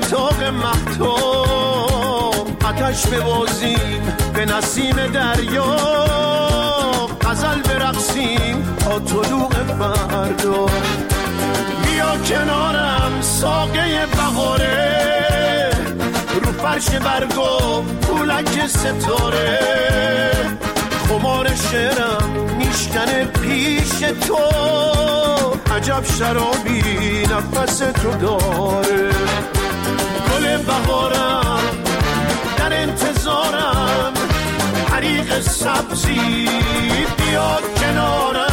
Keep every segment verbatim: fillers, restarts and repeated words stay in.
تاق مهتاب، آتش ببازیم به نسیم دریا، غزل برقصیم تا طلوع فردا. بیا کنارم ساقه بهاره، رو فرش برگو پولک ستاره، خمار شعرم میشکنه پیش تو، عجب شرابی نفس تو داره. گل بهارم در انتظارم، حریق سبزی بیا کنارم.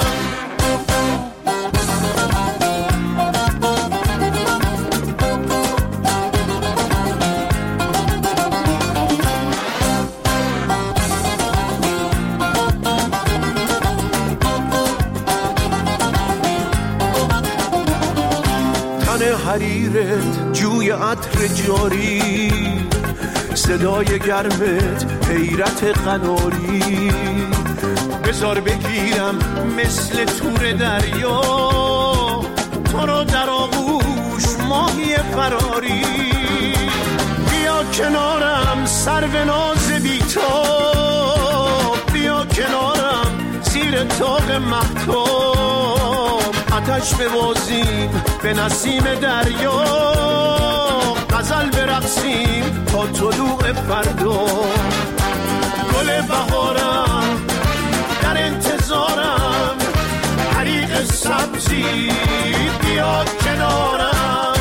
حریرت جوی عطر جاری، صدای گرمت حیرت قناری، بذار بگیرم مثل تور دریا، تو رو در آغوش ماهی فراری. بیا کنارم سرو ناز بی‌تاب، بیا کنارم زیر تاق مهتاب، آتش ببازیم به نسیم دریا، غزل برقصیم تا طلوع فردا. گل بهارم در انتظارم، حریق سبزی بیا کنارم.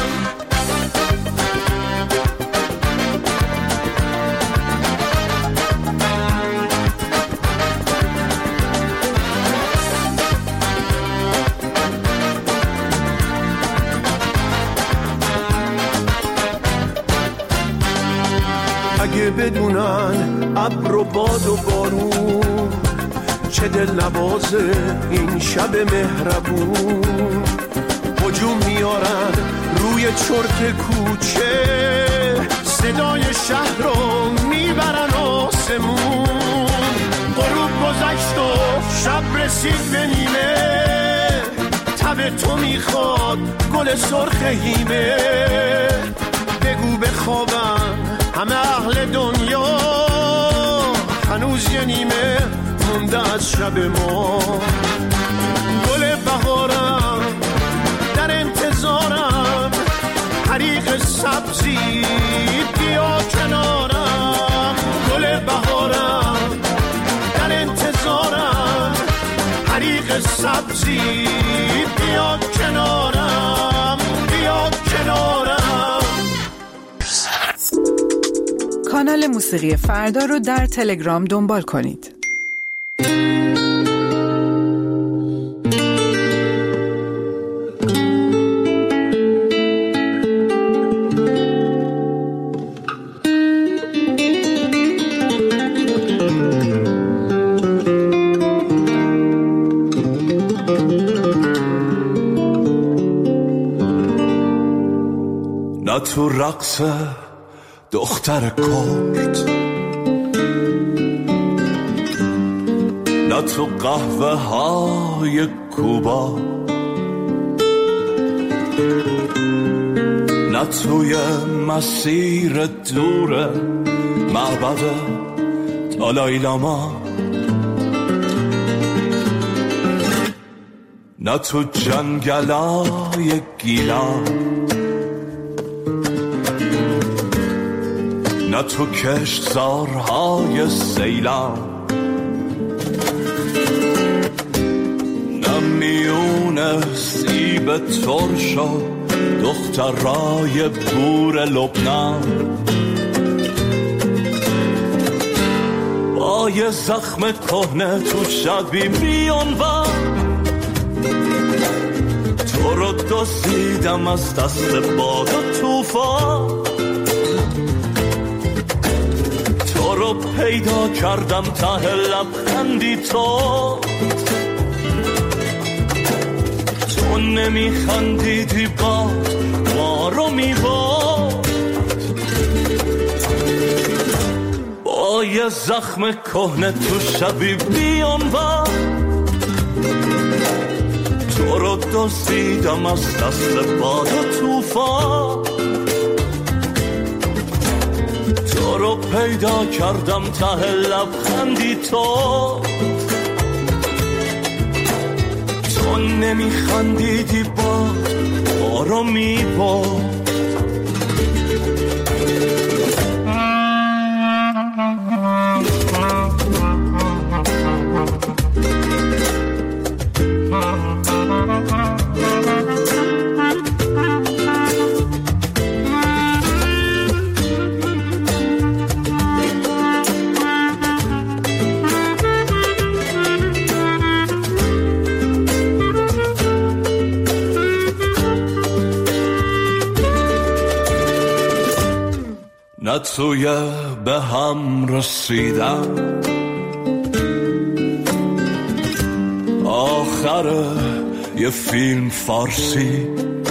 اگه بدونن ابر و باد و بارون، چه دل نوازه این شب مهربون. هجوم میارن روی چرت کوچه، صدای شهر رو میبرن آسمون. غروب گذشت و شب رسید به نیمه، تب تو میخواد گل سرخ هیمه. بگو بخوابم همه اهل دنیا، هنوز یه نیمه مونده از شب ما. گل بهارم در انتظارم، حریق سبزی بیا کنارم. گل بهارم در انتظارم، حریق سبزی بیا کنارم، بیا کنارم. کانال موسیقی فردا رو در تلگرام دنبال کنید. نه تو رقص دختر کرد، نه تو قهوه های کوبا، نه توی مسیر دور معبد دالای لاما، نه تو جنگلای گیلان، نه تو کشتزارهای سیلان، نه میون سیب ترش و دخترای بور لبنان. با یه زخم کهنه تو شبی میانور، تو رو دزدیدم از دست باد و طوفان. تو رو پیدا کردم ته لبخندی تو، تو نمیخندیدی باد ما رو میباد. با یه زخم کهنه تو شبی بیانور، تو رو دزدیدم از دست باد و طوفان. تو رو پیدا کردم ته لبخندی تو تو نمیخندیدی با بارو میبارد نه توی به هم رسیدم آخر یه فیلم فارسی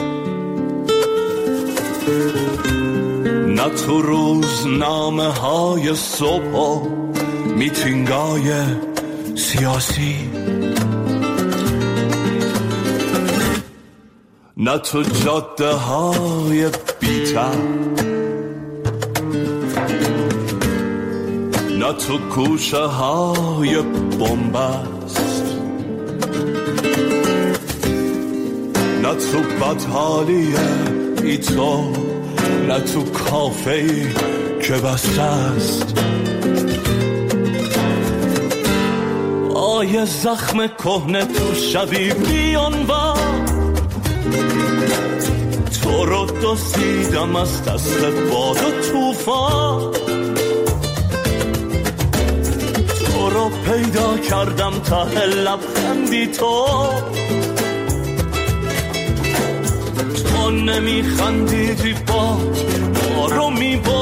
نه تو روزنامه های صبح و میتینگای سیاسی نه تو جاده های بی‌تر نه تو کوچه های بنبست نه تو بدحالی ای تو نه تو کافه‌ای که بسته است آیه زخم کهنه تو شبی بیان با تو رو دزدیدم از دست باد و طوفان تو رو پیدا کردم ته لبخندی تو تو نمیخندیدی با بارو میبار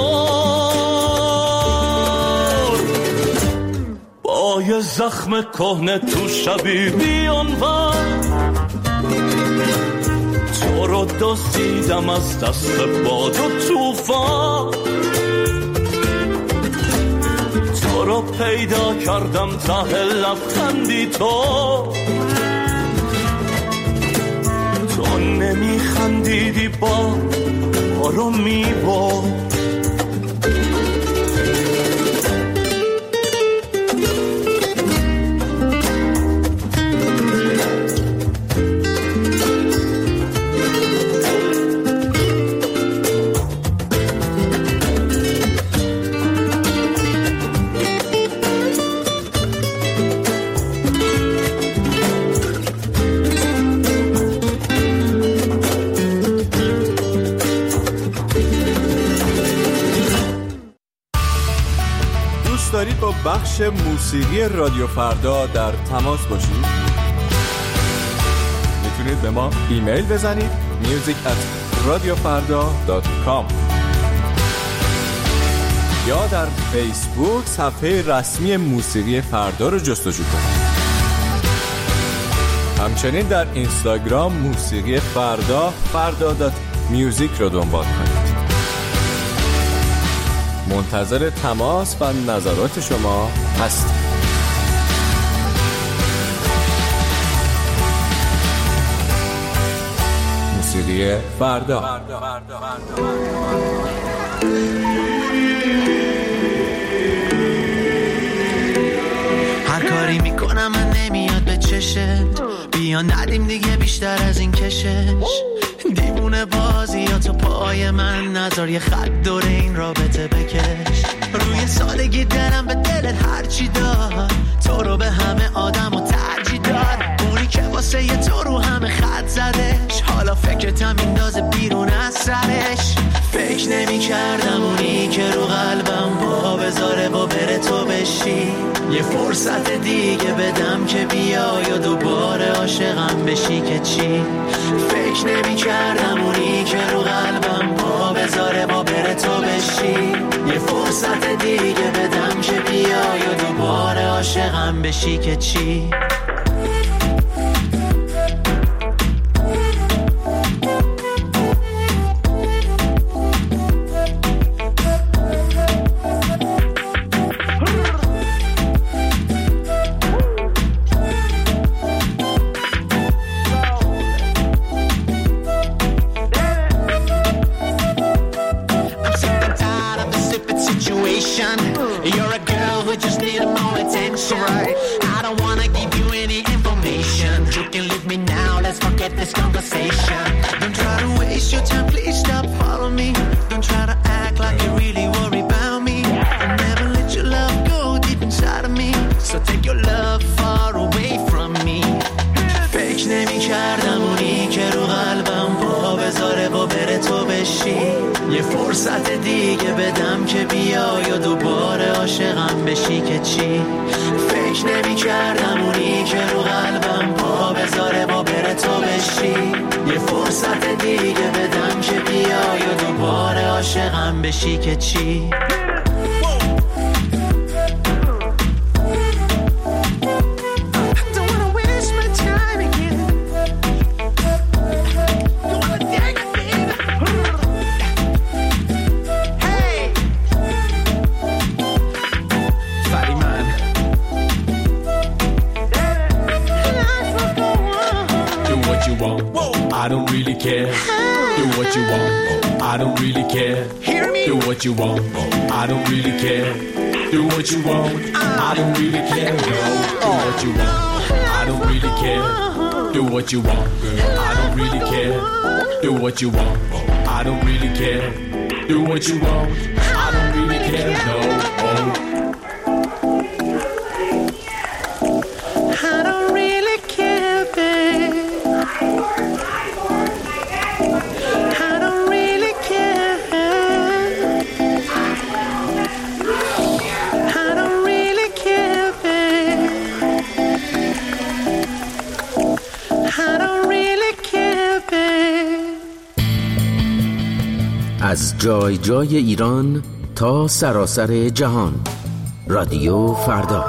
با یه زخم کهنه تو شبی بیانور تو رو دزدیدم از دست باد و طوفان تو رو پیدا کردم ته لبخندی تو تو نمیخندیدی با بارو میبار دارید با بخش موسیقی رادیو فردا در تماس باشید؟ میتونید به ما ایمیل بزنید music at radiofarda dot com یا در فیسبوک صفحه رسمی موسیقی فردا رو جستجو کنید. همچنین در اینستاگرام موسیقی فردا فردا دات میوزیک رو دنبال کنید. منتظر تماس و نظرات شما هستم. موسیقی فردا. هر کاری میکنم من نمیاد به چشت بیا ندیم دیگه بیشتر از این کشش دیوونه بازی یا تو پای من نذار یه خط دور این رابطه بکش روی سالگی دلم به دلت هرچی داد تو رو به همه آدم و ترجیح داد اونی که واسه یه تو رو همه خط زدش حالا فکرتم میندازه بیرون از سرش فکر نمی کردم اونی که رو قلبم با بذاره با بره تو بشی یه فرصت دیگه بدم که بیای و دوباره عاشقم بشی که چی فکر نمی کردم اونی که رو قلبم با بذاره با بره تو بشی یه فرصت دیگه بدم که بیای و دوباره عاشقم بشی که چی let's forget this conversation. Don't try to waste your time, please stop following me. Don't try to act like you really worry about me. I'll never let your love go deep inside of me. So take your love far away from me. فکر نمی کردم اونی که رو قلبم پا بذاره و بره تو بشی. یه فرصت دیگه بدم که بیای و دوباره عاشقم بشی که چی. فکر نمی کردم اونی که رو قلبم پا بذاره و بره تو بشی. یه فرصت دیگه بدم که بیای و دوباره عاشقم بشی که چی. I don't really care. Do what you want. I don't really care. Hear me? Do what you want. I don't really care. Do what you want. I don't really care. No. Do what you want. I don't really care. Do what you want. I don't really care. Do what you want. I don't really care. Do what you want. I don't really care. No. Oh. I don't really care, babe. I don't really care. I don't really care, babe. I don't really care, babe. از جای جای ایران تا سراسر جهان، رادیو فردا.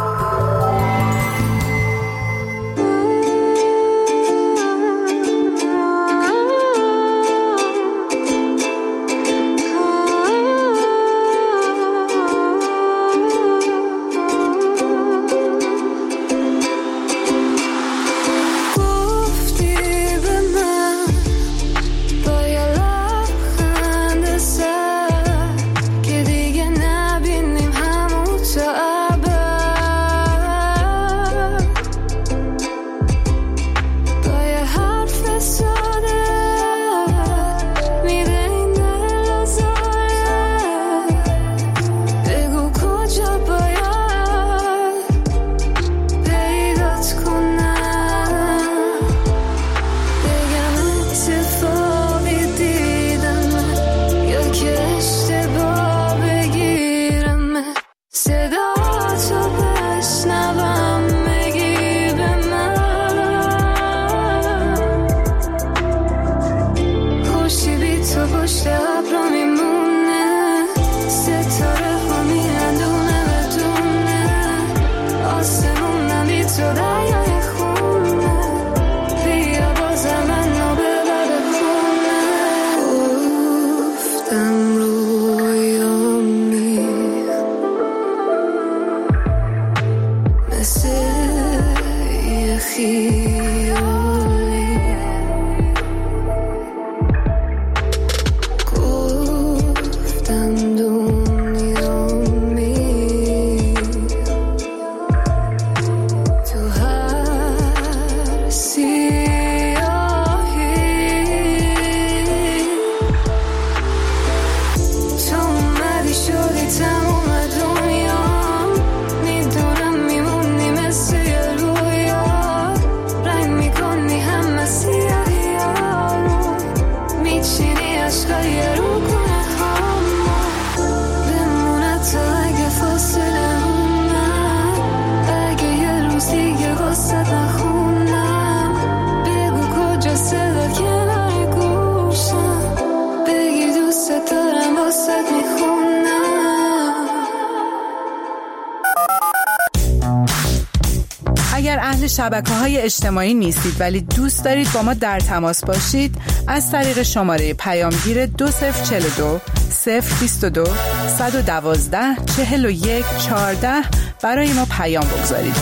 شبکه‌های اجتماعی نیستید ولی دوست دارید با ما در تماس باشید، از طریق شماره پیامگیر دو صفر چهل و دو صفر بیست و دو صد و دوازده چهل و یک چهارده برای ما پیام بگذارید.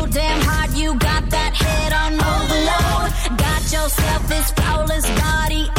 Yourself this flawless body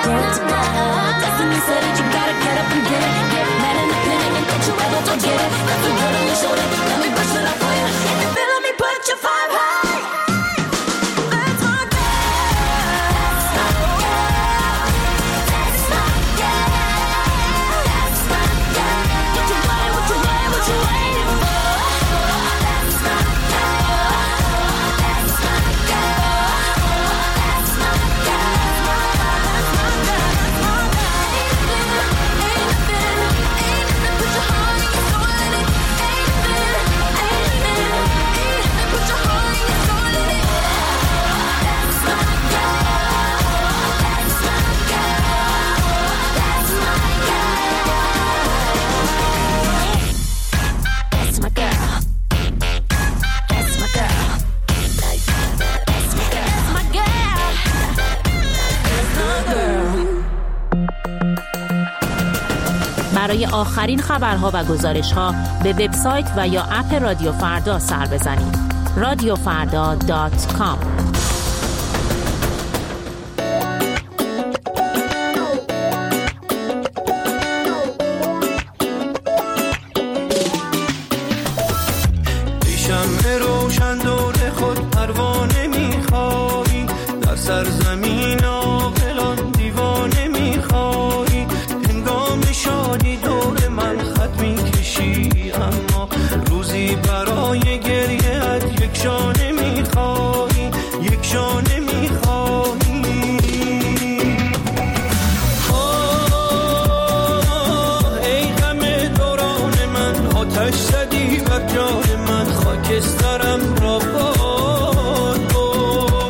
get it tonight. Destiny said it, you gotta get up and get it. Get mad in the panic and don't you ever forget it. Got the good on your shoulder, let me brush it up for you. If you feeling me, put your five high. That's my girl. That's my girl. That's my girl. What you want, what you want, what you waiting for? That's my girl. That's my girl. That's my girl. That's my girl. That's my girl. Ain't nothing, ain't nothing, put your heart and your soul in it. Ain't nothing, ain't nothing, ain't nothing, put your heart and your soul in it. That's my girl. That's my girl. That's my girl. That's my girl. That's my girl. That's my girl. That's my girl. That's my girl. برای آخرین خبرها و گزارش‌ها به وبسایت و یا اپ رادیو فردا سر بزنید. رادیو فردا دات کام. ای شمع روشن دور خود پروانه میخوایی، در سرزمین عاقلان دیوانه میخوایی. هنگام شادی دور من خط میکشی، اما روزی برای گریه‌ات یک شانه میخوایی، یک شانه میخوایی. آه ای غم دوران من، آتش زدی بر جان من، خاکسترم را باد برد.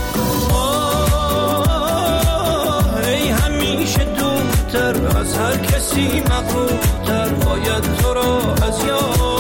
آه ای همیشه دورتر از هر کسی مغرورتر، باید تو را از یاد برد.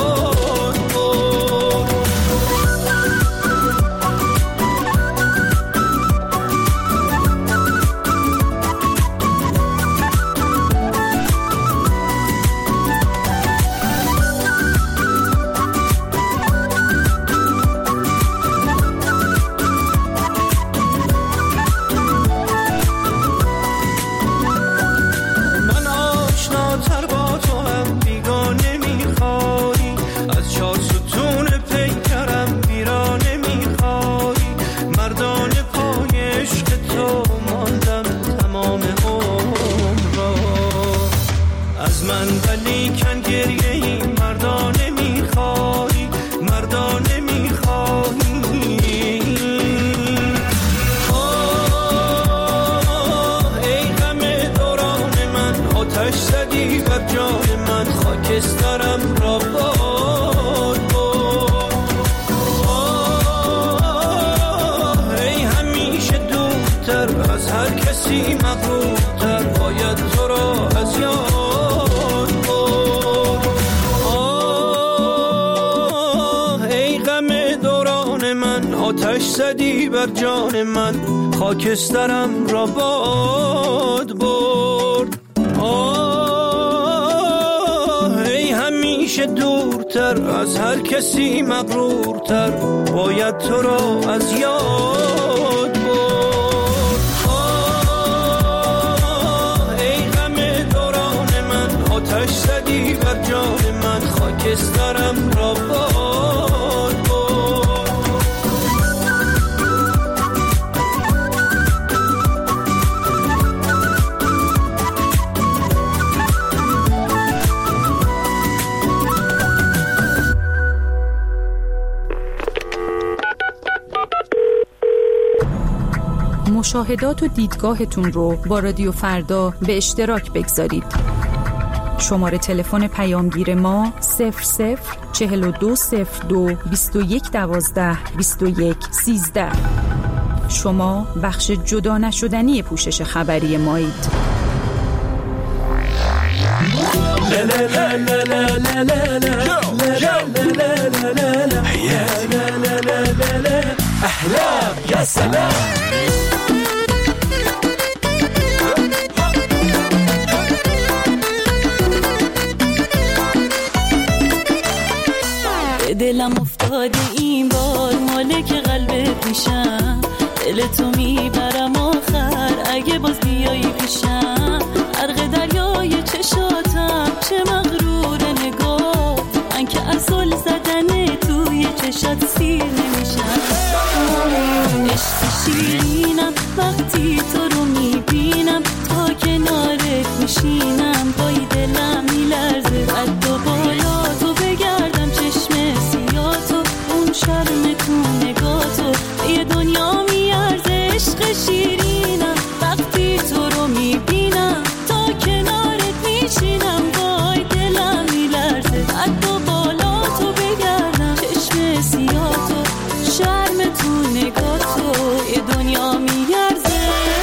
من آشناتر با تو هم بیگانه میخوایی، از چار ستون پیکرم ویرانه میخوایی. مردانه پای عشق تو ماندم تمام عمر را، از من ولیکن گریه ای مردانه میخوایی، مردانه میخوایی. آه ای غم دوران من، آتش زدی بر جان من، خاکسترم را باد برد. آه ای همیشه دورتر از هر کسی مغرورتر، باید تو را از یاد برد. آه ای غم دوران من، آتش زدی بر جان من، خاکسترم را باد برد. آه ای همیشه دورتر از هر کسی مغرورتر، باید تو را از یاد برد. آه ای غم دوران من، آتش زدی بر جان من، خاکسترم را باد برد. مشاهدات و دیدگاهتون رو با رادیو فردا به اشتراک بگذارید. شماره تلفن پیامگیر ما صفر صفر چهل و دو صفر دو بیست و یک دوازده بیست و یک سیزده. شما بخش جدا نشدنی پوشش خبری مایید. احلام يا سلام دلم افتاده این بار مالک قلبت میشم، دل تو میبرم آخر اگه باز بیایی پیش چشات سیر نمیشم. عشق شیرینم وقتی تو رو میبینم، تا کنارت میشینم پای دلم میلرزه. قد و بالا تو بگردم چشم سیاتو، اون شرم تو نگاتو یه دنیا میارزه. عشق شیرینم وقتی تو رو میبینم، تا کنارت میشینم پای دلم میلرزه. قد و بالا تو بگردم چشم سیاتو، شرم تو نگاتو یه دنیا میارزه.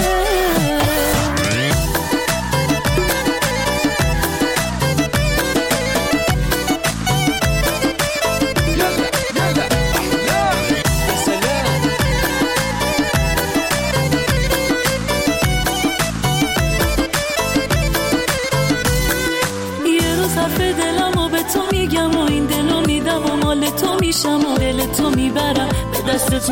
تو میشم و دل تو میبرم به دست تو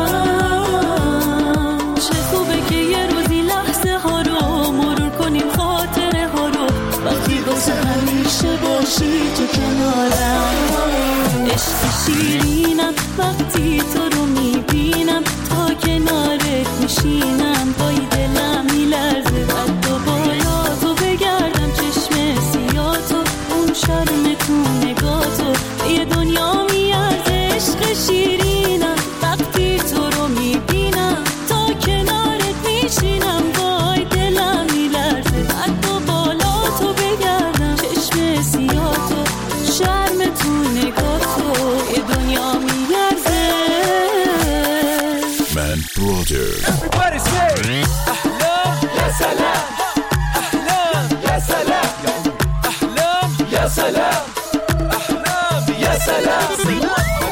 یارم. چه خوبه که یه روزی لحظه ها رو مرور کنیم، خاطره ها رو، وقتی واسه همیشه باشی تو کنارم. عشق شیرینم وقتی تو رو میبینم، تا کنارت میشینم پای دلم میلرزه. قد و بالا تو بگردم چشم سیاتو، اون شرم تو نگاتو یه دنیا میارزه. عشق شیرینم وقتی تو رو میبینم، تا کنارت میشینم وای دلم میلرزه. قد و بالا تو بگردم چشم سیاتو، شرم تو نگاتو یه دنیا میارزه. من برادر Everybody say احلام یا سلام، احلام یا سلام، احلام یا سلام، احلام یا سلام.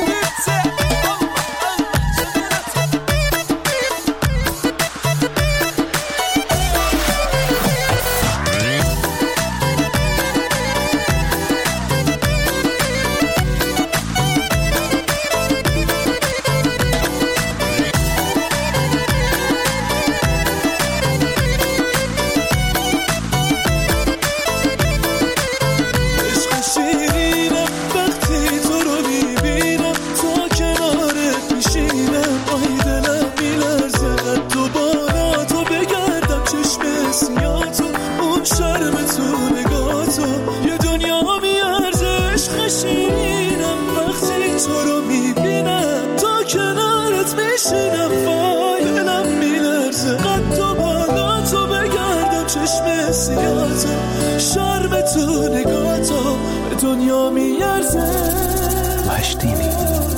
دنیا میارزه. مشتینی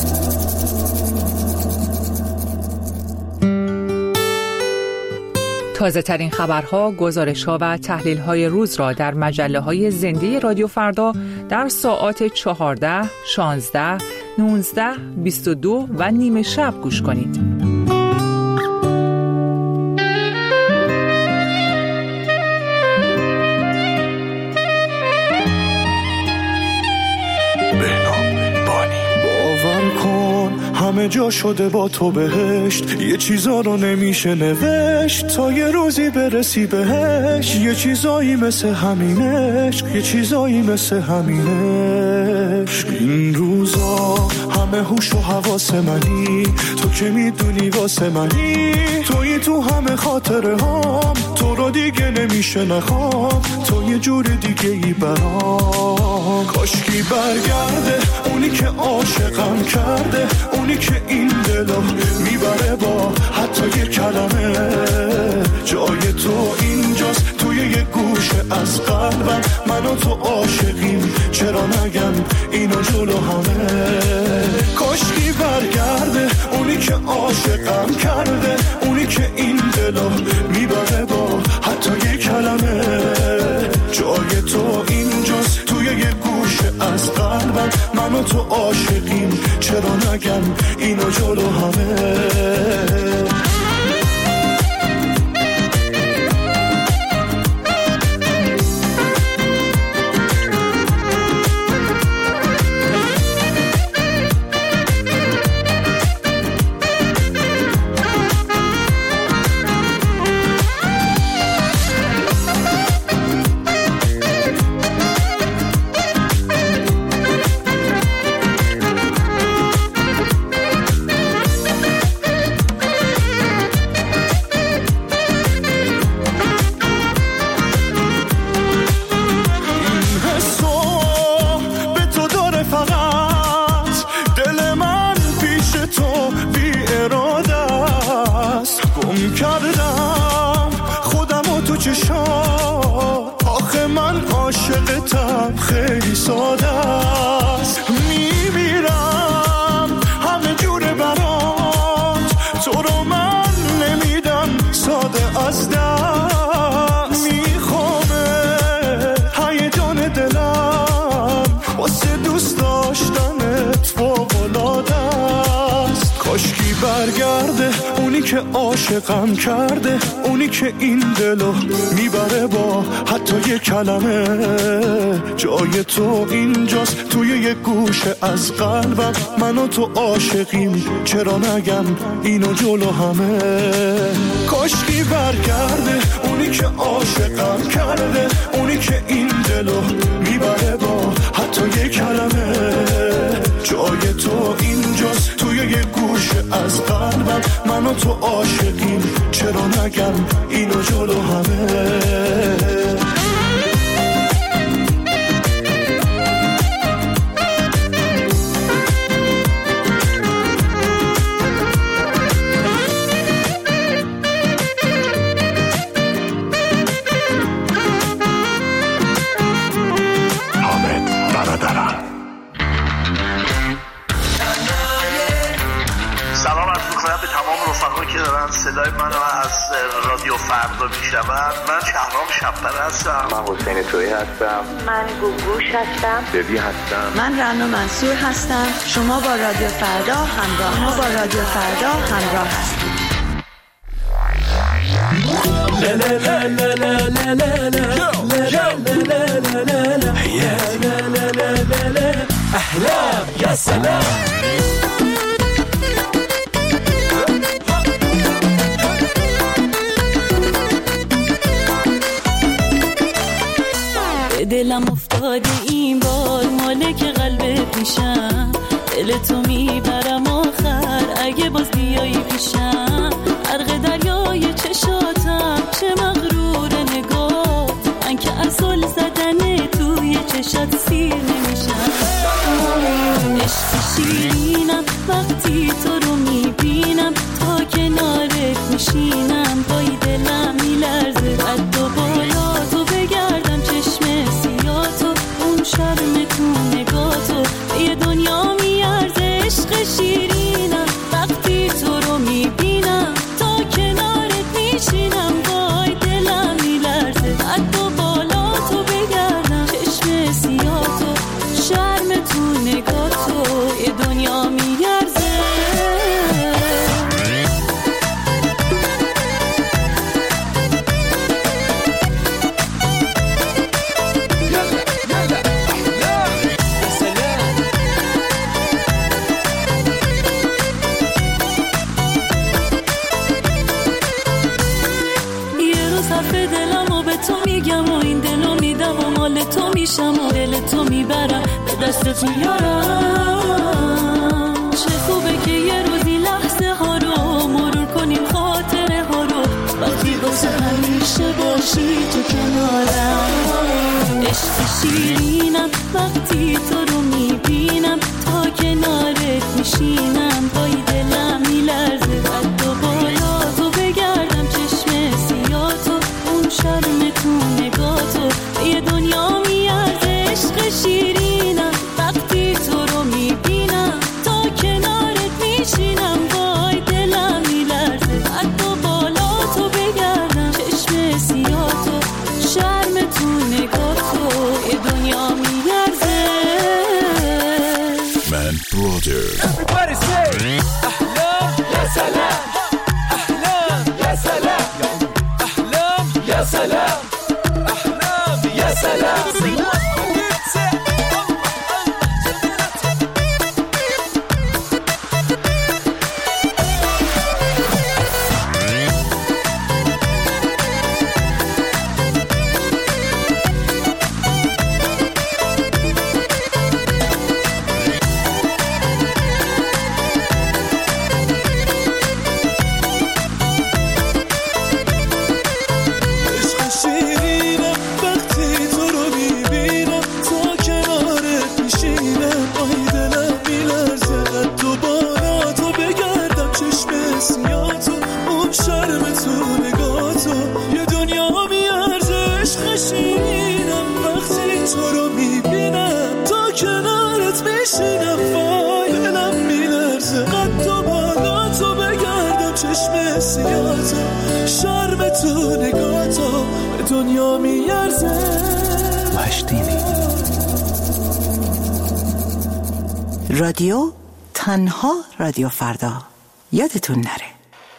تازه ترین خبرها، گزارش‌ها و تحلیل‌های روز را در مجله‌های زنده رادیو فردا در ساعات چهارده، شانزده، نوزده، بیست و دو و نیمه شب گوش کنید. همه جا شده با تو بهشت، یه چیزا رو نمیشه نوشت تا یه روزی برسی بهش. یه چیزایی مثل همینش، یه چیزایی مثل همینش. این روزا همه هوش و حواس منی، تو که میدونی واسه منی، توی تو همه خاطره هام، تو رو دیگه نمیشه نخوام، تو یه جور دیگه ای برام. کاشکی برگرده اونی که عاشقم کرده، اونی که این دلو میبره با حتی یه کلمه. جای تو اینجاست توی یه گوشه از قلبم، من و تو عاشقیم چرا نگم اینو جلو همه. کاشکی برگرده اونی که عاشقم کرده، اونی که این دلو میبره با حتی یه کلمه. جای تو اینجاست توی یه گوشه از قلبم، من و تو عاشقیم چرا نگم اینو جلو همه. چشات، آخه من عاشقتم خیلی ساده است. میمیرم همه جوره برات، تو رو من نمیدم ساده از دست. میخوامه هیجان دلم واسه دوست داشتنت فوق‌العاده است. کاشکی برگرده اونی که عاشقم کرده، اونی که این دلو میبره با حتی یه کلمه. جای تو اینجاست توی یه گوشه از قلبم، من و تو عاشقیم چرا نگم اینو جلو همه. کاشکی برگرده اونی که عاشقم کرده، اونی که این دلو میبره با حتی یه کلمه. جای تو اینجاست توی یه گوشه از قلبم، من و تو عاشقیم چرا نگم اینو جلو همه. صدای منو از رادیو فردا میشنون. من شهرام شب‌پره هستم. من حسین تویی هستم. من گوگوش هستم. ببی هستم. من رنا منصور هستم. شما با رادیو فردا همراه ما با رادیو فردا همراه هستید. احلام یا سلام. دلم افتاده این بار مالک قلب پیشم، دل تو میبرم آخر اگه باز بیایی پیشم. غرق دریای چشاتم چه مغرور نگاه، من که اصل زدن توی چشات سیر نمیشم. عشق شیرینم وقتی تو رو میبینم، تا کنارت میشینم پای دلم میلرزه. قد و بالا تو بگردم چشم سیاتو، اون شرم تو نگاتو یه دنیا میارزه. عشق شیرینم وقتی تو رو میبینم، تا کنارت میشینم وای دلم میلرزه. قد و بالا تو بگردم چشم سیاتو، شرم تو نگاتو یه دنیا میارزه. تو میشم و دل تو میبرم به دستت میارم. چه خوبه که یه روزی لحظه ها رو مرور کنیم، خاطره ها رو وقتی واسه همیشه باشی تو کنارم. عشق شیرینم وقتی تو رو میبینم، تا کنارت میشینم پای دلم میلرزه. قد و بالا تو بگردم چشم سیاتو، اون شرم تو نگاتو یه دنیا میارزه. عشق شیرینم وقتی تو رو میبینم، تا کنارت میشینم وای دلم میلرزه. قد و بالا تو بگردم چشم سیاتو، شرم تو نگاتو یه دنیا میارزه. من برادر Everybody say احلام یا سلام. احلام یا سلام. احلام یا سلام. احلام یا سلام. شیرینم وقتی تو رو میبینم، بشینم وای دلم میلرزه قد تو بالا تو بگردم چشم سیاتو شرم تو نگاه تو به دنیا میارزه مشتینی رادیو تنها رادیو فردا یادتون نره.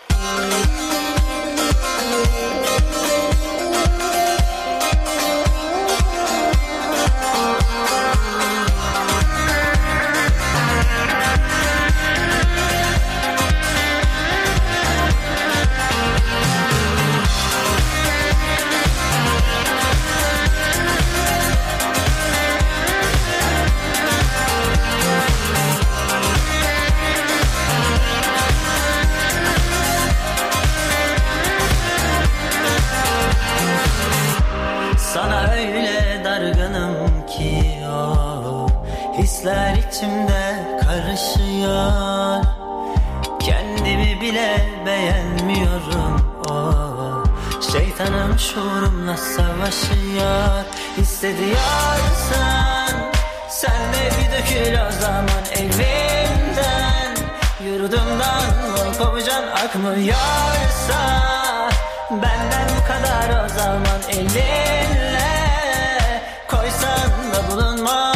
Hisler içimde karışıyor, kendimi bile beğenmiyorum. Oh, şeytanım şuurumla savaşıyor. Hissediyorsan sen de bir dökül o zaman evimden. Yurdumdan mı kovacaksın akmıyorsa, benden bu kadar o zaman elinle koysan da bulunmam.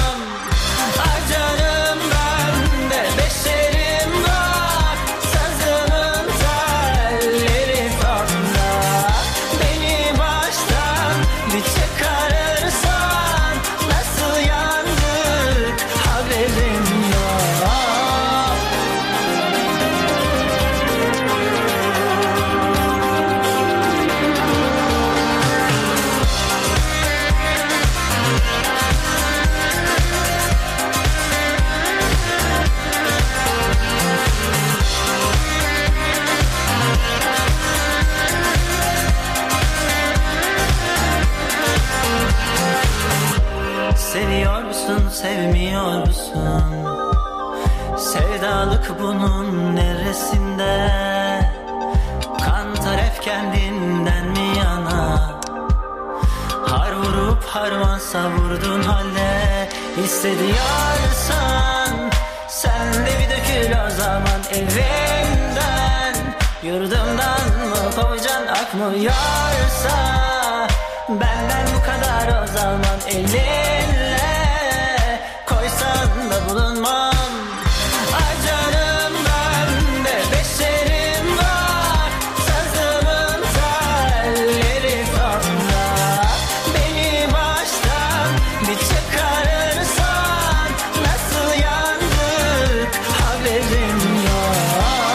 Seviyor musun, sevmiyor musun? Sevdalık bunun neresinde? Kantar hep kendinden mi yana? Har vurup harman savurdun halde. Hissediyorsan sen de bir dökül o zaman evimden. Yurdumdan mı kovacaksın akmıyorsa, benden bu kadar o zaman elinle koysan da bulunmam. Ay canım bende beşerim var, sazımın telleri tonda. Beni baştan bir çıkarırsan nasıl yandık haberim yok.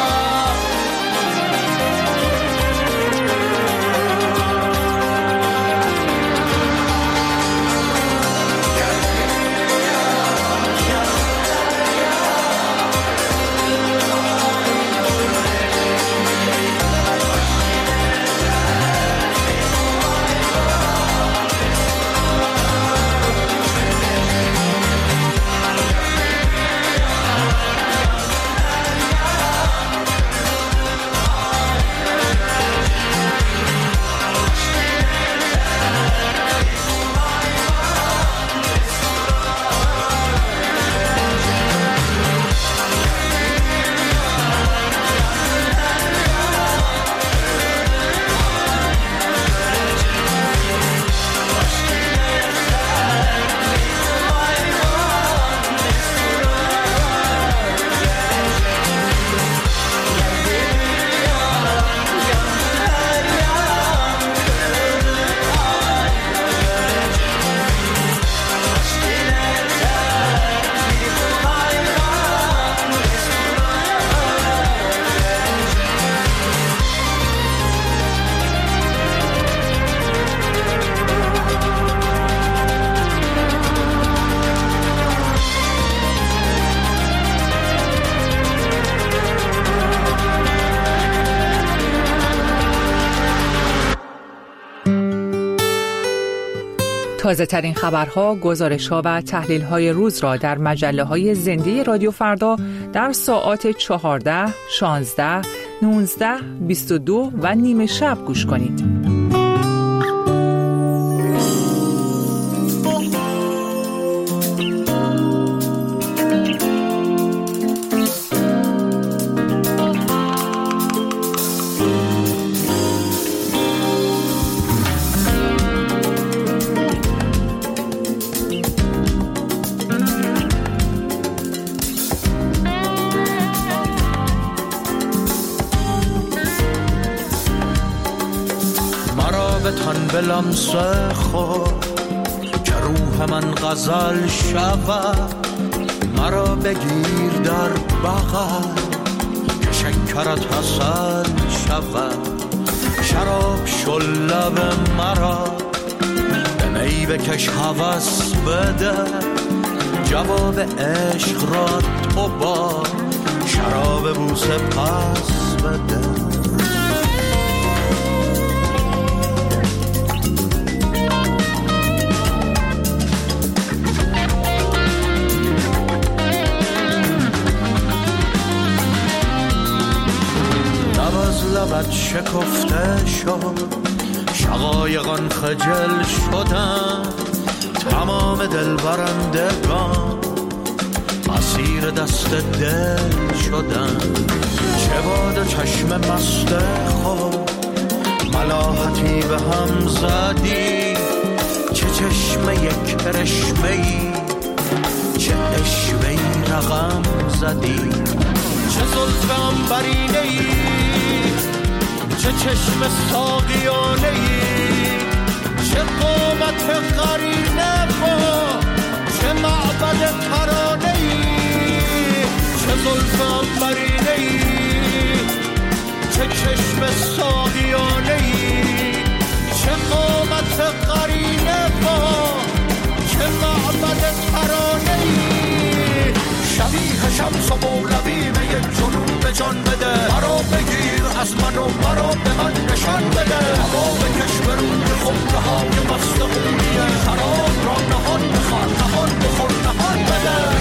تازه ترین خبرها، گزارش‌ها و تحلیل‌های روز را در مجله‌های زنده رادیو فردا در ساعات چهارده، شانزده، نوزده، بیست و دو و نیمه شب گوش کنید. لمس خود که روح من غزل شود، مرا بگیر در بغل که شکرت حسن شود. شراب شل لب مرا به می بکش هوس بده، جواب عشق را تو با شراب بوسه پس بده. لبت شکفته شد، شقایقان خجل شدن، تمام دل برندگان اسیر دست دل شدن. چه باد و چشم مست خود ملاحتی به هم زدی، چه چشم یک کرشمه‌ای، چه اشوه‌ای رقم زدی. چه زلف عنبرینه‌ای، چه چشم ساقیانه‌ای، چه قامت قرینه با چه معبد ترانه‌ای. چه زلف عنبرینه‌ای، چه چشم ساقیانه‌ای، چه قامت قرینه با چه معبد ترانه‌ای. شبیه شمس و مولوی به یک جنون به جان بده، مرا بگیر از من و مرا به من نشان بده. هوا بکش به روی خمره های مست خونیه، شراب را نهان بخور نهان بخور نهان بده.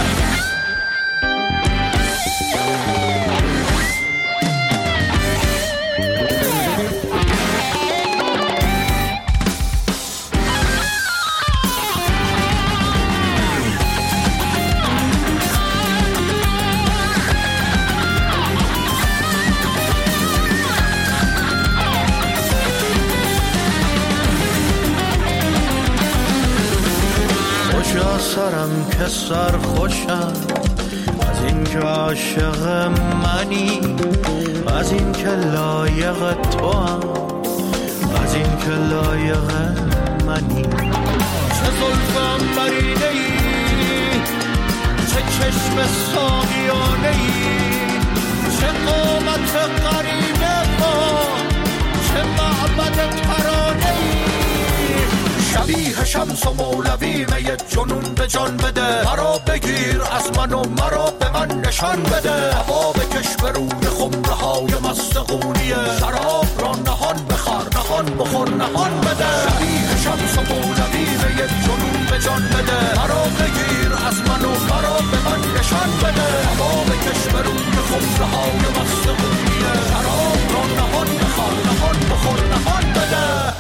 سرم که سر خوشم از این که عاشق منی، از این که لایق تو هم، از این که لایق منی. چه زلف عنبرینه‌ای، چه چشم ساقیانه‌ای، چه قامت قرینه با چه معبد ترانه‌ای. شبیه شمس و مولوی می جنون به جان بده، مرا بگیر از من و مرا به من نشان بده. هوا بکش به روی خمره های مست قونیه، شراب را نهان بخور نهان بخور نهان بده. شبیه شمس و مولوی می جنون به جان بده، مرا بگیر از من و مرا به من نشان بده. هوا بکش به روی خمره های مست قونیه، شراب را نهان بخور نهان بخور نهان بده.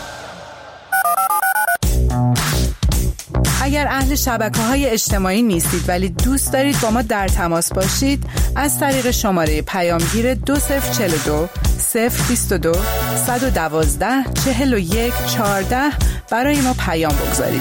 اگر اهل شبکه‌های اجتماعی نیستید ولی دوست دارید با ما در تماس باشید، از طریق شماره پیامگیر دو صفر چهل و دو صفر بیست و دو صد و دوازده چهل و یک چهارده برای ما پیام بگذارید.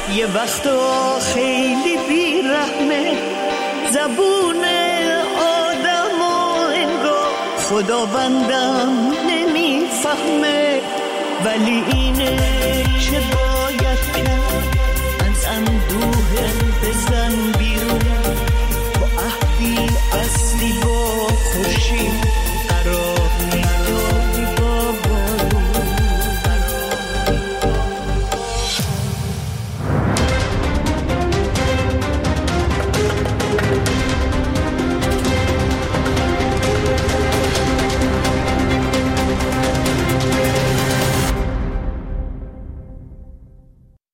یه وقتا خیلی بیرحمه، زبون آدم و انگار خداوندم نمیفهمه، ولی اینه